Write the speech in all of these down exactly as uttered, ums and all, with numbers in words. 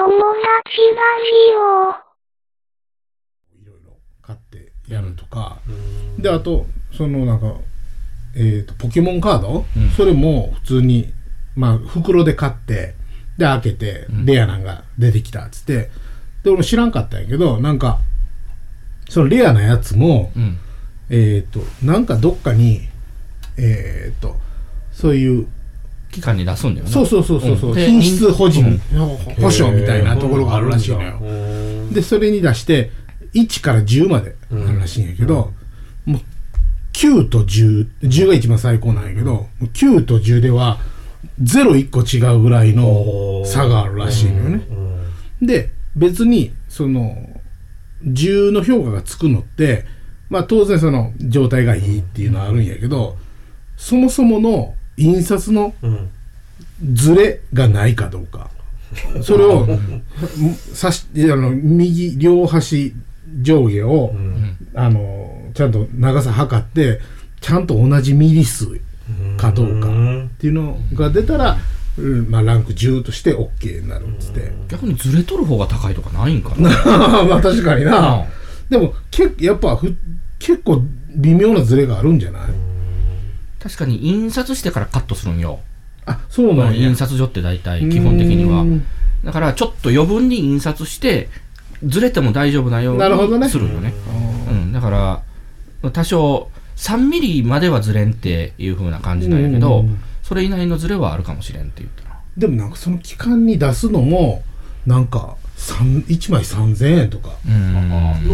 友達ラジオ。 いろいろ買ってやるとか、うん、であとそのなんかえーとポケモンカード、うん、それも普通にまあ袋で買ってで開けてレアなんが出てきたっつって、で俺も知らんかったんやけど、なんかそのレアなやつも、うん、えーとなんかどっかにえーとそういう機関に出すんだよね。 そうそうそうそう、うん、品質保持、うん、保証みたいなところがあるらしいのよ。でそれに出していちからじゅうまであるらしいんやけど、うん、もうきゅうとじゅう、じゅうが一番最高なんやけど、きゅうとじゅうではゼロいっこ違うぐらいの差があるらしいのよね。で別にそのじゅうの評価がつくのって、まあ当然その状態がいいっていうのはあるんやけど、そもそもの印刷のズレがないかどうか、それをさしあの右両端上下を、うん、あのちゃんと長さ測ってちゃんと同じミリ数かどうかっていうのが出たら、うんまあ、ランクじゅうとして OK になるんですって。 逆にずれとる方が高いとかないんかなまあ確かにな、うん、でもけやっぱふ結構微妙なずれがあるんじゃない？ 確かに印刷してからカットするんよ。 あ、そうなんや。 印刷所って大体基本的には。だからちょっと余分に印刷してずれても大丈夫なようにするよね。うん、だから多少さんミリまではずれんっていう風な感じなんやけど、それ以内のずれはあるかもしれんって言ったら。 でもなんかその期間に出すのもなんかいちまいさんぜんえんとか。 うん。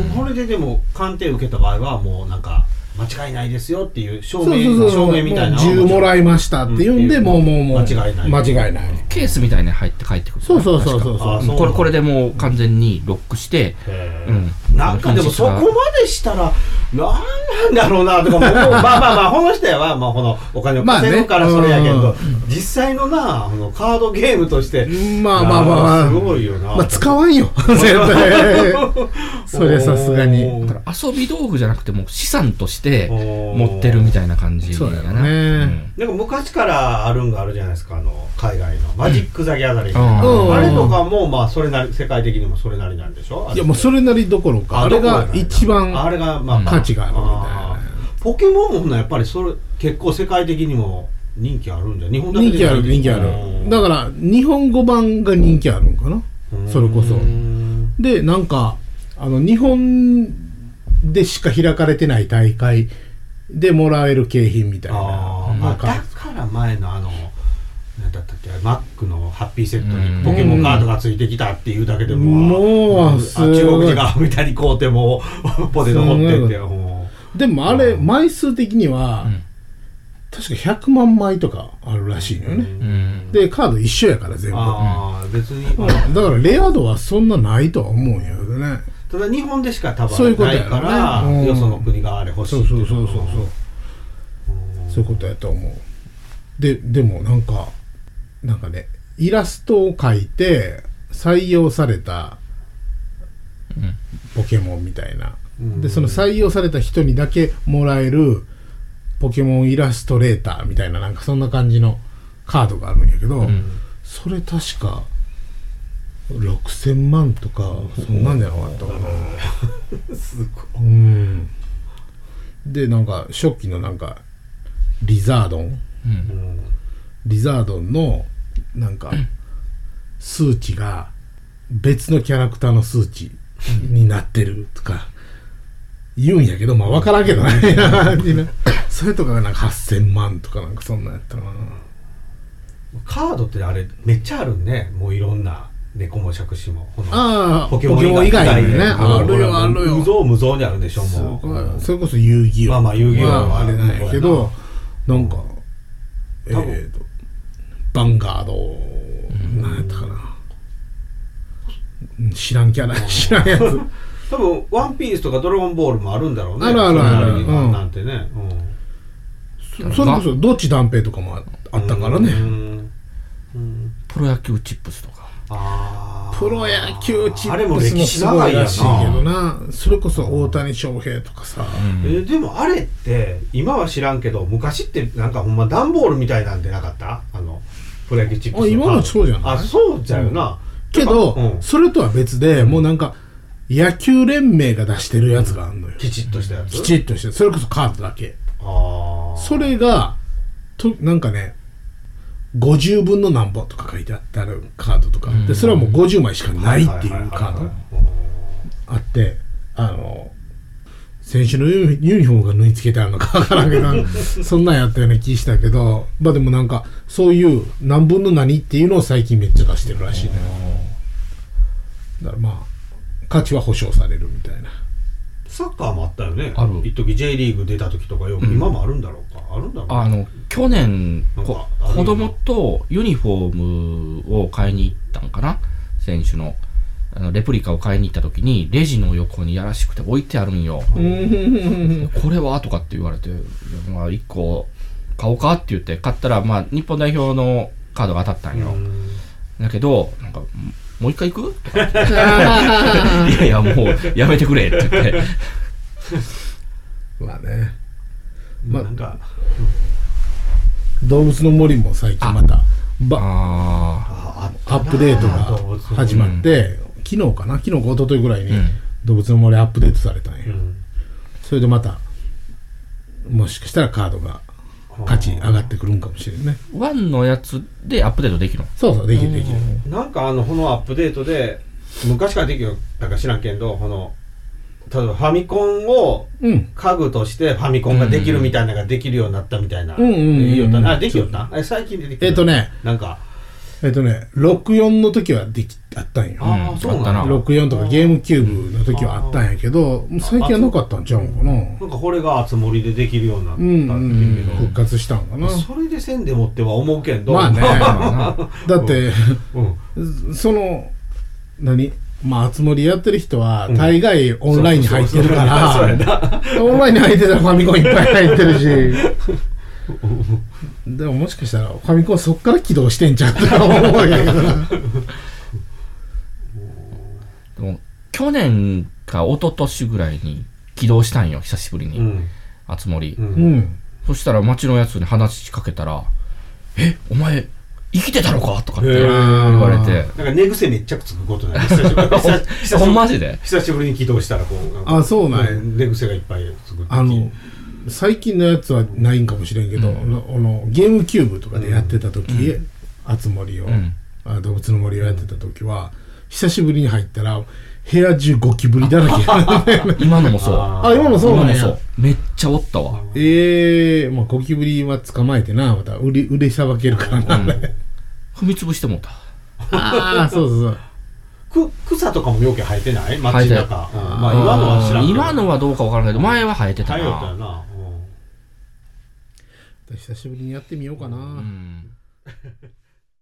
これででも鑑定受けた場合はもうなんか間違いないですよっていう証明、そうそうそう証明みたいなじゅうもらいましたっていうんで、うん、もうもうもう間違いない間違いないケースみたいに入って帰ってくる。 そうそうそうそうそうそうこれこれでもう完全にロックして、 うん、なんかでもそこまでしたらなんなんだろうなとかもまあまあまあこの人はまあこのお金を稼ぐからそれやけど、まあね、実際のなあのカードゲームとしてまあまあまあすごいよな。 まあ使わんよ絶対それさすがに。 だから遊び道具じゃなくてもう資産として持ってるみたいな感じそうだよね、 うん、 なんか昔からあるんがあるじゃないですか、あの海外のマジック・ザ・ギャザリング、うん、あれとかもまあそれなり世界的にもそれなりなんでしょ。 いやもうそれなりどころかあれが一番あれがまあ価値があるみたいな。 ポケモンもやっぱりそれ結構世界的にも人気あるんじゃ。日本だけ人気ある人気ある。だから日本語版が人気あるんかな、それこそ。でなんかあの日本でしか開かれてない大会でもらえる景品みたいな。 あ、まあ、だから前のあの何だったっけマックのハッピーセットにポケモンカードがついてきたっていうだけでももうすごい中国人がみたいに買うてもポテト持ってってでもあれ枚数的には、うん、確かひゃくまんまいとかあるらしいのよね、うん、でカード一緒やから全部。 ああ別に、 うん、だからレア度はそんなないとは思うんやけどね。 ただ日本でしか多分ないから、ね、よその国があれ欲しいっていう。 そうそうそうそうそうそういうことやと思う。ででもなんかなんかねイラストを描いて採用されたポケモンみたいな、うん、でその採用された人にだけもらえるポケモンイラストレーターみたいななんかそんな感じのカードがあるんやけど、うん、それ確かろくせんまんとかそんなんじゃなかったかなすごい、 うん、でなんか初期のなんかリザードン、うん、リザードンのなんか数値が別のキャラクターの数値になってるとか言うんやけど、まあ分からんけどねそれとかがなんかはっせんまんとかなんかそんなんやったのかな。 カードってあれめっちゃあるね。もういろんな猫も杓子もあポケモン以外にねあるよあるよ。 無造無造にあるでしょもう。それこそ遊戯王まあまあ遊戯王はあれなんやけどなんかえーとバンガードなんやったかな、知らんキャラ知らんやつ多分ワンピースとかドラゴンボールもあるんだろうね。 あるあるある、うん、 なんてね、 うん、それこそどっち断平とかもあったからね。 うんうん、 プロ野球チップスとかあプロ野球チップスもすごいらしいけどな。それこそ大谷翔平とかさ、 うんえでもあれって今は知らんけど昔ってなんかほんま段ボールみたいなんでなかった？あのプロ野球チップスのあ今もそうじゃない？ あそうじゃよな、 けど、 うん、 それとは別で、もうなんか野球連盟が出してるやつがあるのよ、 きちっとしたやつ、 きちっとして、それこそカードだけ。 あそれがとなんかねごじゅうぶんのなんぼとか書いてあってあるカードとかで、それはもうごじゅうまいしかないっていうカードあって、あの選手のユニフォームが縫い付けてあるのかわからんけどそんなんやったような気したけど、まあでもなんかそういう何分の何っていうのを最近めっちゃ出してるらしいね。だからまあ価値は保証されるみたいな。 サッカーもあったよね。 ある。 一時 J リーグ出た時とかよ、うん、今もあるんだろうか。あるんだろう、ね、 あの去年こ子供とユニフォームを買いに行ったんかな、選手のあのレプリカを買いに行った時にレジの横にやらしくて置いてあるんよ。これはとかって言われて、まあいっこ買おうかって言って買ったら、まあ日本代表のカードが当たったんよ。だけどなんかもう一回行くとかっていやいやもうやめてくれって言ってまあね、 まあなんか動物の森も最近またばあアップデートが始まって、うん、昨日かな昨日か一昨日ぐらいに動物の森アップデートされたんよ、うん、それでまたもしかしたらカードが価値上がってくるんかもしれんね。 ワンのやつでアップデートできるの？ そうそうできるできる。 なんかあのこのアップデートで昔からできるだか知らんけど、この例えばファミコンを家具としてファミコンができるみたいなのができるようになったみたいな。うんうんうんうん。あできるよな。え最近でできる。 えっとねなんかえっとねろくじゅうよんの時はできあったんよ。 ああそうなんだ。 ろくじゅうよんとかゲームキューブの時はあったんやけど、最近はなかったんちゃうんかな。なんかこれがあつ森でできるようになったっていうけど、復活したんかな。 それでせんでもっては思うけど。 まあね。だって、うん、その何まああつ森やってる人は大概オンラインに入ってるから、オンラインに入ってたらファミコンいっぱい入ってるし。でももしかしたらファミコンそっから起動してんちゃうと思うんやけどな。 でも去年か一昨年ぐらいに起動したんよ、久しぶりにあつ森、うんうん、そしたら町のやつに話しかけたら「えお前生きてたのか?」とかって言われて、 なんか寝癖めっちゃくつくことないほんまジで久しぶりに起動したらこうあそうなんや、 寝癖がいっぱいつくってあの最近のやつはないんかもしれんけど、うん、あのゲームキューブとかでやってた時、あつ森を、うん、あ動物の森をやってた時は、久しぶりに入ったら部屋中ゴキブリだらけ今のもそうあ今もそうなんや。 めっちゃおったわ。 ええー、まあゴキブリは捕まえてなまた腕腕さばけるからな、うん、 踏みつぶしてもうた。 ああそうそうそうく草とかもよく生えてない街中、うん、まあ今のは知らんけど今のはどうかわからないけど前は生えてたな。 生えてたよな、 うん、久しぶりにやってみようかな、うん